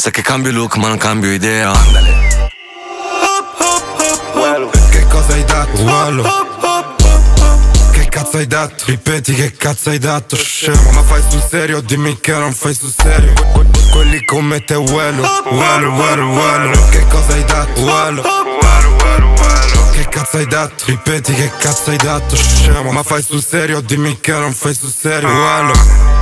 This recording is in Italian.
Pensa che cambio look ma non cambio idea. Che cosa hai detto? Che cazzo hai detto? Ripeti che cazzo hai detto, scemo. Ma fai sul serio, dimmi che non fai sul serio. Quelli come te uelo. Che cosa hai detto? Che cazzo hai detto? Ripeti che cazzo hai detto, scemo. Ma fai sul serio, dimmi che non fai sul serio.